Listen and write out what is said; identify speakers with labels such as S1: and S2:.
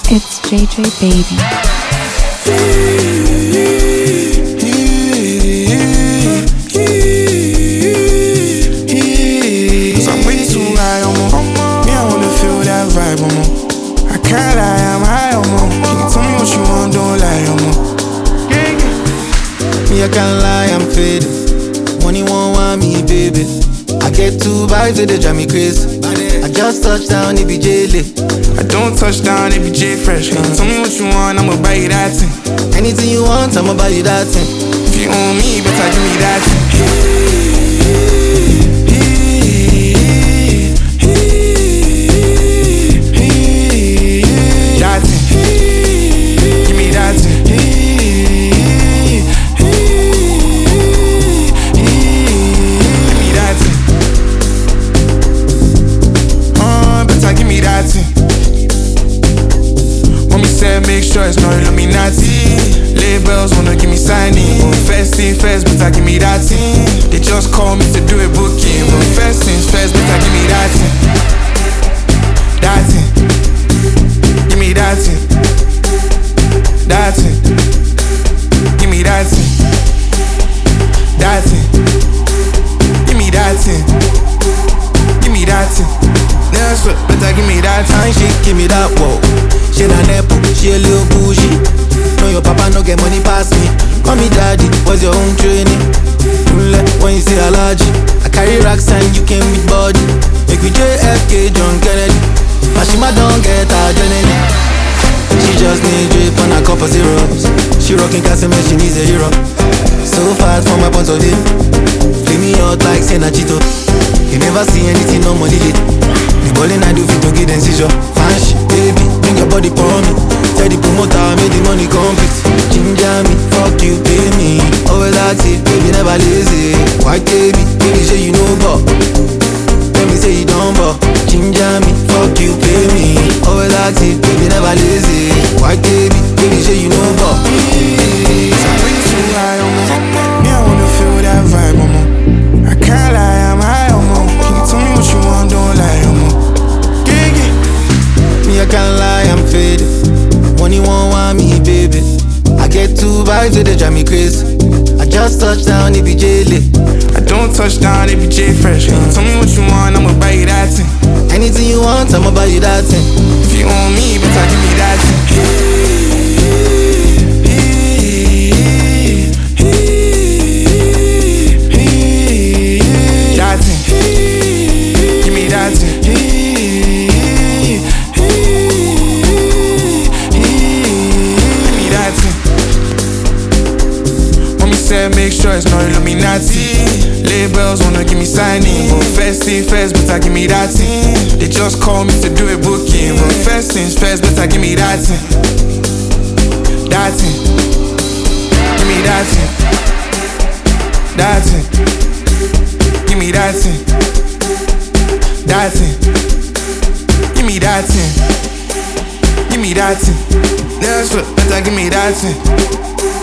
S1: It's JJ Baby.
S2: Cause I'm way too high, me, I wanna feel that vibe, I can't lie, I'm high, Can you tell me what you want, don't lie,
S3: Me, I can't lie, I'm faded. Money won't want me, baby. I get two vibes with they drive me crazy. I just touched down, it be J-Lit.
S2: I don't touch down, it be J-Fresh. Can you tell me what you want, I'ma buy you that thing.
S3: Anything you want, I'ma buy you that thing.
S2: If you own me, better give me that thing. That thing. Give me that thing. Give me that thing. Better give me that thing. Mommy said make sure it's not Illuminati. Labels wanna give me signing. First thing first, better give me that thing. They just call me to do a booking. But first things first, better give me that thing. That thing. Give me that thing. That thing. Give me that thing. That thing. Give me that thing. Give me that thing. That's what, better give me that
S3: Fine shit, give me that, whoa. She na nepo, she a little bougie. No, your papa no get money past me. Call me daddy, what's your own training? When you say allergy, I carry racks and you came with body. Make me JFK, John Kennedy. Mashima don't get her Jenny. She just need drip on a cup of zeros. She rocking Casimir, she needs a hero. So fast from my point of view. Flip me out like Senachito. You never see anything, no money lit. The ballin' I do fit to get them seizure. Fine shit, baby, bring your body for me. Tell the promoter, make the money complete. Ginger me, fuck you, pay me. Always active, baby, never lazy. White baby, baby, say you know but let me say you don't but ginger me, fuck you, pay me. Always active, baby, never lazy. White baby, baby, say you know but
S2: I'm way too high, me, I wanna feel that vibe, I can't lie, I'm high, Can you tell me what you want, don't lie,
S3: Me, I can't lie, I'm faded. Money won't want me, baby. I get two vibes with they drive me crazy. I just touched down, it be J-Lit.
S2: I don't touch down, it be J-Fresh. Can you tell me what you want, I'ma buy you that thing.
S3: Anything you want, I'ma buy you that thing.
S2: If you own me, better give me that thing. That thing. Give me that thing. Said make sure it's not Illuminati. Labels wanna give me signing. But first thing first, better give me that thing. They just call me to do a booking. But first things first, better give me that thing. That thing. Give me that thing. That thing. Give me that thing. That thing. Give me that thing. Give me that thing. That's what, better give me that thing.